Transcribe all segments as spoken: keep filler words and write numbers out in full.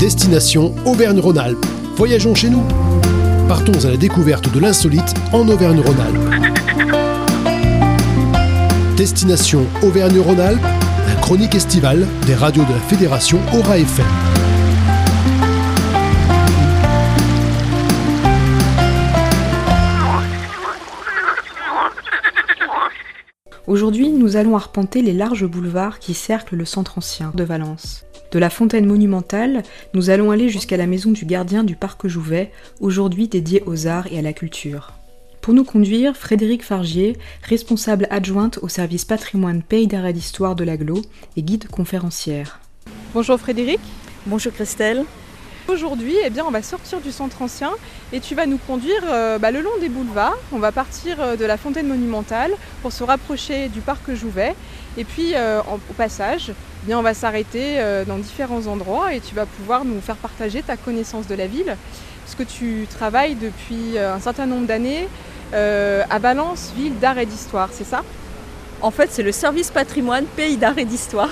Destination Auvergne-Rhône-Alpes. Voyageons chez nous. Partons à la découverte de l'insolite en Auvergne-Rhône-Alpes. Destination Auvergne-Rhône-Alpes, la chronique estivale des radios de la Fédération Aura F M. Aujourd'hui, nous allons arpenter les larges boulevards qui cerclent le centre ancien de Valence. De la fontaine monumentale, nous allons aller jusqu'à la maison du gardien du parc Jouvet, aujourd'hui dédiée aux arts et à la culture. Pour nous conduire, Frédéric Fargier, responsable adjointe au service patrimoine Pays d'Art et d'Histoire de l'Aglo et guide conférencière. Bonjour Frédéric. Bonjour Christelle. Aujourd'hui, eh bien, on va sortir du centre ancien et tu vas nous conduire euh, bah, le long des boulevards. On va partir euh, de la fontaine monumentale pour se rapprocher du parc Jouvet. Et puis, euh, en, au passage, eh bien, on va s'arrêter euh, dans différents endroits et tu vas pouvoir nous faire partager ta connaissance de la ville. Puisque tu travailles depuis euh, un certain nombre d'années euh, à Valence, ville d'art et d'histoire, c'est ça ? En fait, c'est le service patrimoine Pays d'Art et d'Histoire.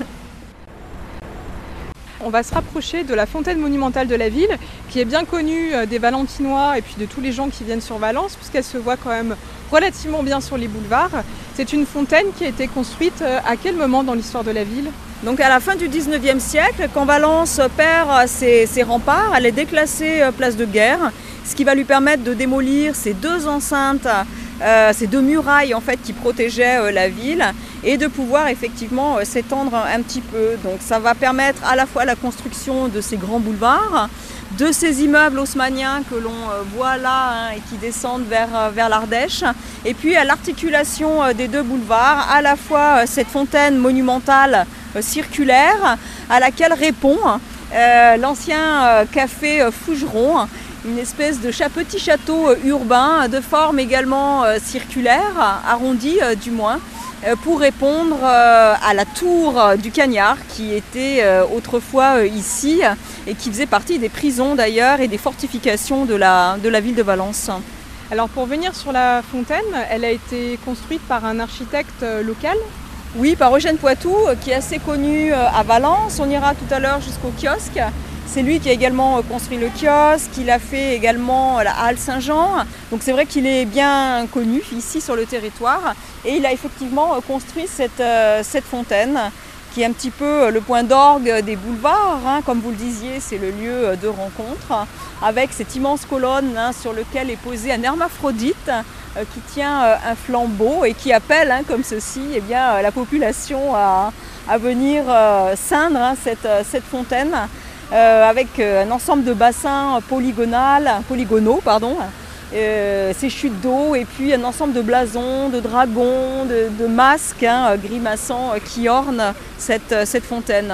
On va se rapprocher de la fontaine monumentale de la ville, qui est bien connue des Valentinois et puis de tous les gens qui viennent sur Valence, puisqu'elle se voit quand même relativement bien sur les boulevards. C'est une fontaine qui a été construite à quel moment dans l'histoire de la ville ? Donc à la fin du dix-neuvième siècle, quand Valence perd ses, ses remparts, elle est déclassée place de guerre, ce qui va lui permettre de démolir ces deux enceintes, euh, ces deux murailles en fait qui protégeaient euh, la ville, et de pouvoir effectivement euh, s'étendre un petit peu. Donc ça va permettre à la fois la construction de ces grands boulevards, de ces immeubles haussmanniens que l'on euh, voit là hein, et qui descendent vers, euh, vers l'Ardèche, et puis à l'articulation euh, des deux boulevards, à la fois euh, cette fontaine monumentale euh, circulaire à laquelle répond euh, l'ancien euh, café euh, Fougeron, une espèce de cha- petit château euh, urbain de forme également euh, circulaire, arrondi euh, du moins, pour répondre à la tour du Cagnard qui était autrefois ici et qui faisait partie des prisons d'ailleurs et des fortifications de la, de la ville de Valence. Alors pour venir sur la fontaine, elle a été construite par un architecte local ? Oui, par Eugène Poitou qui est assez connu à Valence. On ira tout à l'heure jusqu'au kiosque. C'est lui qui a également construit le kiosque, il a fait également la halle Saint-Jean. Donc c'est vrai qu'il est bien connu ici sur le territoire. Et il a effectivement construit cette, cette fontaine qui est un petit peu le point d'orgue des boulevards. Hein. Comme vous le disiez, c'est le lieu de rencontre avec cette immense colonne hein, sur laquelle est posé un hermaphrodite euh, qui tient euh, un flambeau et qui appelle hein, comme ceci eh bien, la population à, à venir euh, ceindre hein, cette, cette fontaine. Euh, avec euh, un ensemble de bassins polygonal, polygonaux, pardon, euh, ces chutes d'eau et puis un ensemble de blasons, de dragons, de, de masques hein, grimaçants euh, qui ornent cette, cette fontaine.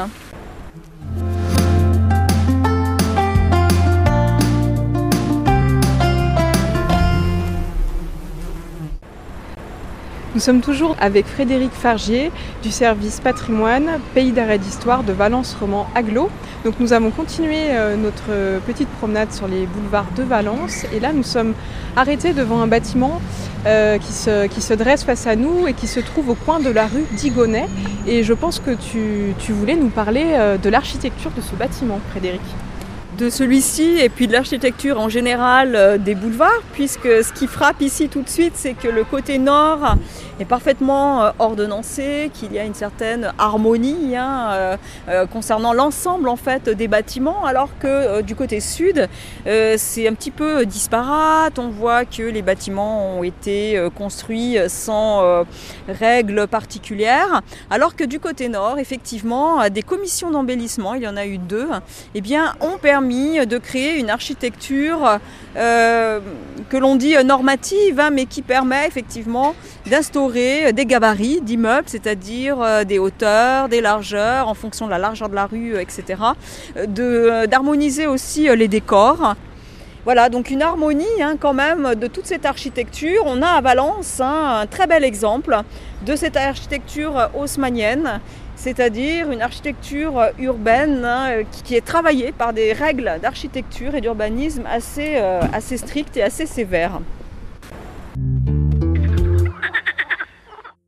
Nous sommes toujours avec Frédéric Fargier du service patrimoine Pays d'Art et d'Histoire de Valence Roman Aglo. Donc nous avons continué euh, notre petite promenade sur les boulevards de Valence et là nous sommes arrêtés devant un bâtiment euh, qui, se, qui se dresse face à nous et qui se trouve au coin de la rue d'Igonnet. Et je pense que tu, tu voulais nous parler euh, de l'architecture de ce bâtiment, Frédéric. De celui-ci et puis de l'architecture en général euh, des boulevards, puisque ce qui frappe ici tout de suite, c'est que le côté nord est parfaitement euh, ordonnancé, qu'il y a une certaine harmonie hein, euh, euh, concernant l'ensemble en fait des bâtiments, alors que euh, du côté sud, euh, c'est un petit peu disparate. On voit que les bâtiments ont été euh, construits sans euh, règles particulières, alors que du côté nord, effectivement, des commissions d'embellissement, il y en a eu deux, eh bien, ont permis de créer une architecture euh, que l'on dit normative, hein, mais qui permet effectivement d'instaurer des gabarits d'immeubles, c'est-à-dire euh, des hauteurs, des largeurs, en fonction de la largeur de la rue, et cetera, de, d'harmoniser aussi les décors. Voilà, donc une harmonie hein, quand même de toute cette architecture. On a à Valence hein, un très bel exemple de cette architecture haussmannienne, c'est-à-dire une architecture urbaine hein, qui est travaillée par des règles d'architecture et d'urbanisme assez, euh, assez strictes et assez sévères.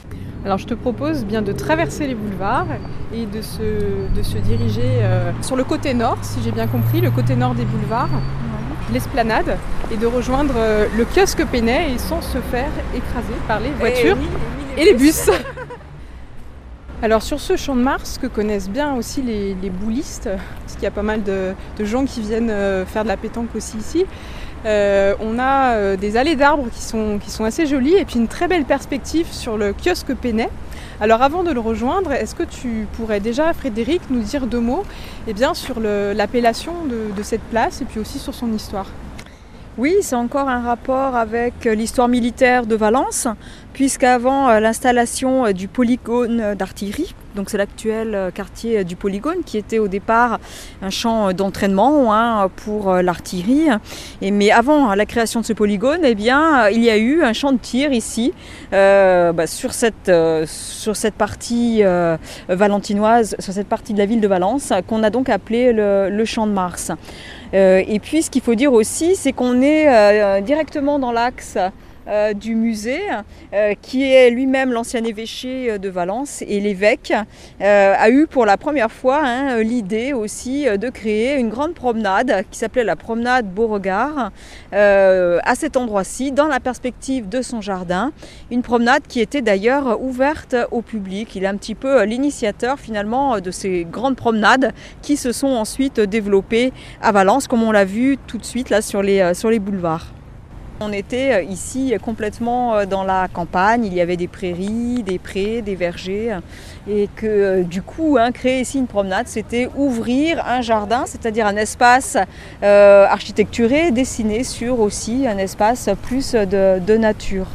Alors je te propose bien de traverser les boulevards et de se, de se diriger euh, sur le côté nord, si j'ai bien compris, le côté nord des boulevards, l'esplanade, et de rejoindre euh, le kiosque Pénet et sans se faire écraser par les voitures et, oui, et, et les bus. Alors sur ce champ de Mars que connaissent bien aussi les, les boulistes, parce qu'il y a pas mal de, de gens qui viennent euh, faire de la pétanque aussi ici, Euh, on a euh, des allées d'arbres qui sont, qui sont assez jolies et puis une très belle perspective sur le kiosque Pénet. Alors avant de le rejoindre, est-ce que tu pourrais déjà, Frédéric, nous dire deux mots eh bien, sur le, l'appellation de, de cette place et puis aussi sur son histoire? Oui, c'est encore un rapport avec l'histoire militaire de Valence, puisqu'avant l'installation du polygone d'artillerie, donc c'est l'actuel quartier du polygone qui était au départ un champ d'entraînement hein, pour l'artillerie. Et, mais avant la création de ce polygone, eh bien, il y a eu un champ de tir ici, euh, bah, sur, cette, euh, sur cette partie euh, valentinoise, sur cette partie de la ville de Valence, qu'on a donc appelé le, le champ de Mars. Euh, et puis ce qu'il faut dire aussi, c'est qu'on est euh, directement dans l'axe Euh, du musée, euh, qui est lui-même l'ancien évêché de Valence, et l'évêque euh, a eu pour la première fois hein, l'idée aussi de créer une grande promenade qui s'appelait la promenade Beauregard euh, à cet endroit-ci, dans la perspective de son jardin, une promenade qui était d'ailleurs ouverte au public. Il est un petit peu l'initiateur finalement de ces grandes promenades qui se sont ensuite développées à Valence, comme on l'a vu tout de suite là sur les, sur les boulevards. On était ici complètement dans la campagne, il y avait des prairies, des prés, des vergers et que du coup hein, créer ici une promenade c'était ouvrir un jardin, c'est-à-dire un espace euh, architecturé dessiné sur aussi un espace plus de, de nature.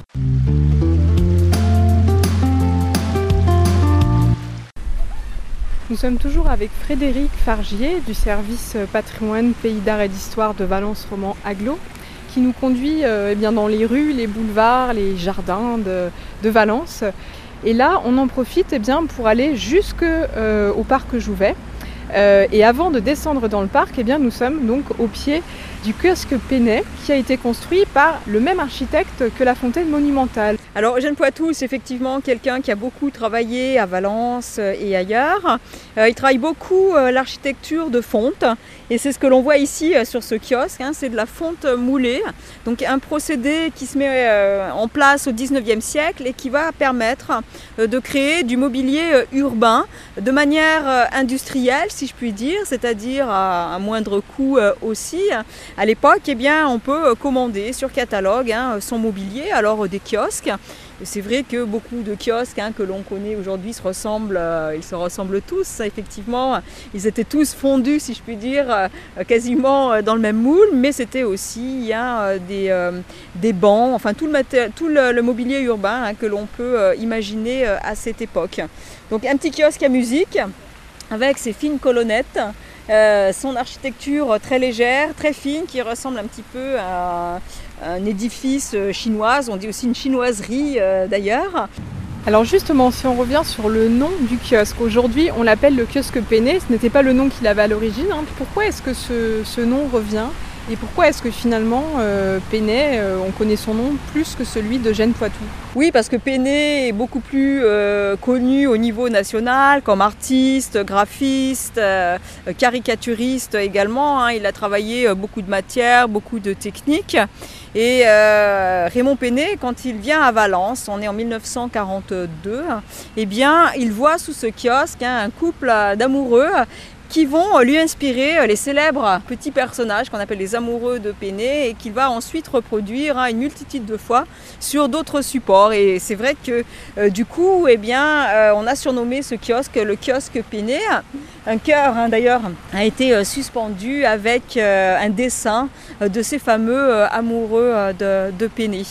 Nous sommes toujours avec Frédéric Fargier du service patrimoine, pays d'art et d'histoire de Valence Roman Agglo, qui nous conduit euh, eh bien, dans les rues, les boulevards, les jardins de, de Valence. Et là, on en profite eh bien, pour aller jusqu'au euh, parc Jouvet. Euh, et avant de descendre dans le parc, eh bien, nous sommes donc au pied du kiosque Pénet, qui a été construit par le même architecte que la fontaine monumentale. Alors Eugène Poitou, c'est effectivement quelqu'un qui a beaucoup travaillé à Valence et ailleurs. Euh, il travaille beaucoup euh, l'architecture de fonte, et c'est ce que l'on voit ici euh, sur ce kiosque, hein, c'est de la fonte moulée, donc un procédé qui se met euh, en place au dix-neuvième siècle et qui va permettre euh, de créer du mobilier euh, urbain de manière euh, industrielle, si je puis dire, c'est-à-dire à un moindre coût euh, aussi. À l'époque, eh bien, on peut commander sur catalogue hein, son mobilier, alors des kiosques. C'est vrai que beaucoup de kiosques hein, que l'on connaît aujourd'hui se ressemblent, euh, ils se ressemblent tous, effectivement. Ils étaient tous fondus, si je puis dire, euh, quasiment dans le même moule, mais c'était aussi hein, des, euh, des bancs, enfin tout le, maté- tout le, le mobilier urbain hein, que l'on peut euh, imaginer euh, à cette époque. Donc un petit kiosque à musique, avec ses fines colonnettes, euh, son architecture très légère, très fine, qui ressemble un petit peu à un édifice chinois, on dit aussi une chinoiserie euh, d'ailleurs. Alors justement, si on revient sur le nom du kiosque, aujourd'hui on l'appelle le kiosque Pénet, ce n'était pas le nom qu'il avait à l'origine. Hein. Pourquoi est-ce que ce, ce nom revient ? Et pourquoi est-ce que finalement euh, Pénet, euh, on connaît son nom plus que celui d'Eugène Poitou ? Oui, parce que Pénet est beaucoup plus euh, connu au niveau national comme artiste, graphiste, euh, caricaturiste également. Hein. Il a travaillé euh, beaucoup de matières, beaucoup de techniques. Et euh, Raymond Pénet, quand il vient à Valence, on est en mille neuf cent quarante-deux, eh bien, il voit sous ce kiosque hein, un couple d'amoureux qui vont lui inspirer les célèbres petits personnages qu'on appelle les amoureux de Pénet et qu'il va ensuite reproduire hein, une multitude de fois sur d'autres supports. Et c'est vrai que euh, du coup, eh bien, euh, on a surnommé ce kiosque le kiosque Pénet. Un cœur hein, d'ailleurs a été euh, suspendu avec euh, un dessin euh, de ces fameux euh, amoureux euh, de, de Pénet.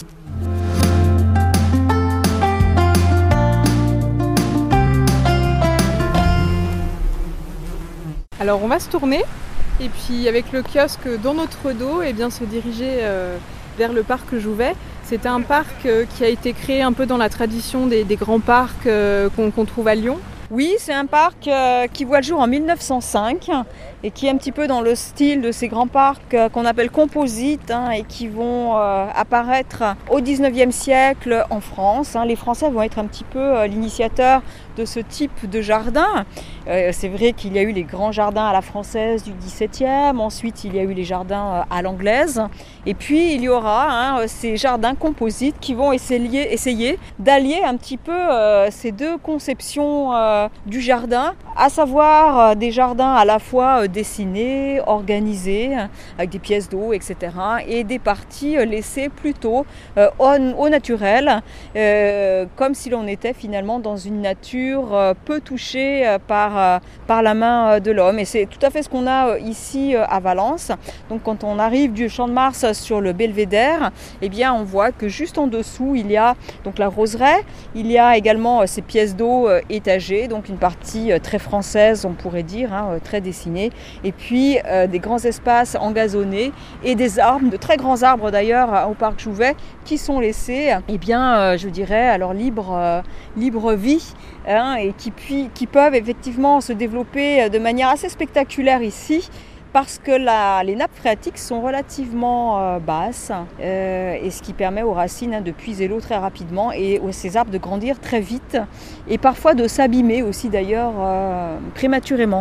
Alors on va se tourner et puis avec le kiosque dans notre dos et bien se diriger euh, vers le parc Jouvet. C'était un parc euh, qui a été créé un peu dans la tradition des, des grands parcs euh, qu'on, qu'on trouve à Lyon. Oui, c'est un parc euh, qui voit le jour en mille neuf cent cinq et qui est un petit peu dans le style de ces grands parcs euh, qu'on appelle composites hein, et qui vont euh, apparaître au dix-neuvième siècle en France. Hein. Les Français vont être un petit peu euh, l'initiateur de ce type de jardin. Euh, c'est vrai qu'il y a eu les grands jardins à la française du dix-septième, ensuite il y a eu les jardins euh, à l'anglaise et puis il y aura hein, ces jardins composites qui vont essayer, essayer d'allier un petit peu euh, ces deux conceptions euh, du jardin, à savoir euh, des jardins à la fois euh, dessinés, organisés, avec des pièces d'eau, et cetera, et des parties euh, laissées plutôt euh, au, au naturel, euh, comme si l'on était finalement dans une nature euh, peu touchée euh, par, euh, par la main euh, de l'homme. Et c'est tout à fait ce qu'on a euh, ici euh, à Valence. Donc quand on arrive du Champ de Mars sur le belvédère, eh bien on voit que juste en dessous il y a donc la roseraie, il y a également euh, ces pièces d'eau euh, étagées, donc une partie euh, très française on pourrait dire, hein, euh, très dessinée, et puis euh, des grands espaces engazonnés et des arbres, de très grands arbres d'ailleurs au parc Jouvet qui sont laissés, eh bien euh, je dirais à leur libre, euh, libre vie hein, et qui, puis, qui peuvent effectivement se développer de manière assez spectaculaire ici, parce que la, les nappes phréatiques sont relativement euh, basses euh, et ce qui permet aux racines hein, de puiser l'eau très rapidement et aux ces arbres de grandir très vite et parfois de s'abîmer aussi d'ailleurs euh, prématurément.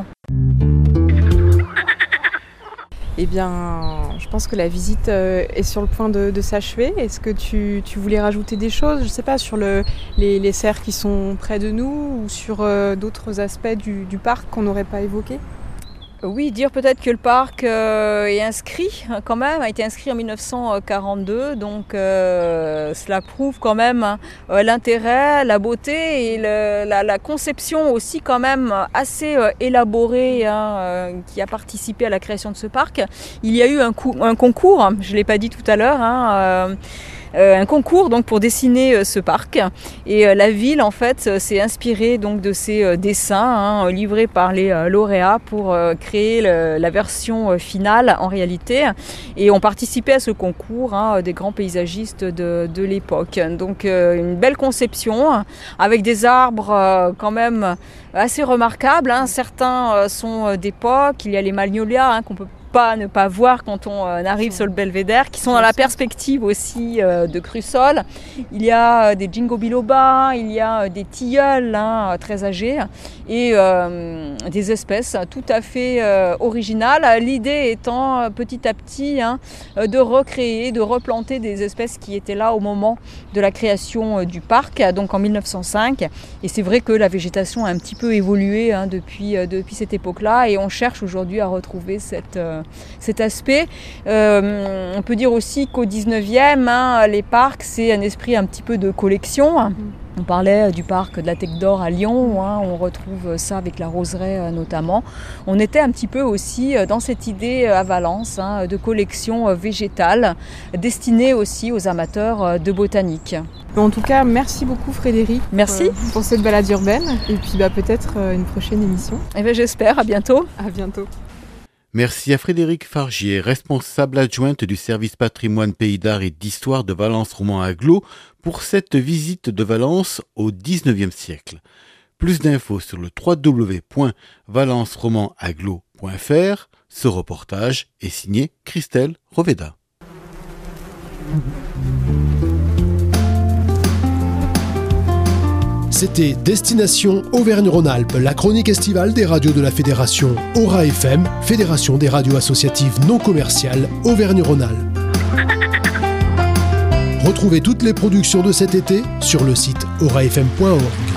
Eh bien, je pense que la visite est sur le point de, de s'achever. Est-ce que tu, tu voulais rajouter des choses, je ne sais pas, sur le, les, les cerfs qui sont près de nous ou sur euh, d'autres aspects du, du parc qu'on n'aurait pas évoqués ? Oui, dire peut-être que le parc euh, est inscrit quand même, a été inscrit en mille neuf cent quarante-deux, donc euh, cela prouve quand même euh, l'intérêt, la beauté et le, la, la conception aussi quand même assez euh, élaborée hein, euh, qui a participé à la création de ce parc. Il y a eu un, coup, un concours, je ne l'ai pas dit tout à l'heure, hein, euh, Euh, un concours donc pour dessiner euh, ce parc et euh, la ville en fait euh, s'est inspirée donc de ces euh, dessins hein, livrés par les euh, lauréats pour euh, créer le, la version euh, finale en réalité et ont participé à ce concours hein, des grands paysagistes de, de l'époque. Donc euh, une belle conception avec des arbres euh, quand même assez remarquables, hein. Certains euh, sont d'époque, il y a les magnolias hein, qu'on peut pas ne pas voir quand on euh, arrive sur le belvédère, qui sont dans la perspective aussi euh, de Crussol. Il y a euh, des Ginkgo biloba, il y a euh, des tilleuls hein, très âgés et euh, des espèces tout à fait euh, originales. L'idée étant euh, petit à petit hein, de recréer, de replanter des espèces qui étaient là au moment de la création euh, du parc, donc en mille neuf cent cinq. Et c'est vrai que la végétation a un petit peu évolué hein, depuis, euh, depuis cette époque-là et on cherche aujourd'hui à retrouver cette euh, cet aspect. Euh, on peut dire aussi qu'au dix-neuvième, hein, les parcs, c'est un esprit un petit peu de collection. Mmh. On parlait du parc de la Tech d'Or à Lyon, hein, on retrouve ça avec la roseraie notamment. On était un petit peu aussi dans cette idée à Valence hein, de collection végétale, destinée aussi aux amateurs de botanique. En tout cas, merci beaucoup Frédéric. Merci. Pour, pour cette balade urbaine et puis bah, peut-être une prochaine émission. Eh bien, j'espère, à bientôt. À bientôt. Merci à Frédéric Fargier, responsable adjointe du service patrimoine pays d'art et d'histoire de Valence Roman Agglo, pour cette visite de Valence au dix-neuvième siècle. Plus d'infos sur le w w w point valence roman agglo point f r. Ce reportage est signé Christelle Roveda. C'était Destination Auvergne-Rhône-Alpes, la chronique estivale des radios de la Fédération Aura F M, Fédération des radios associatives non commerciales Auvergne-Rhône-Alpes. Retrouvez toutes les productions de cet été sur le site aura f m point org.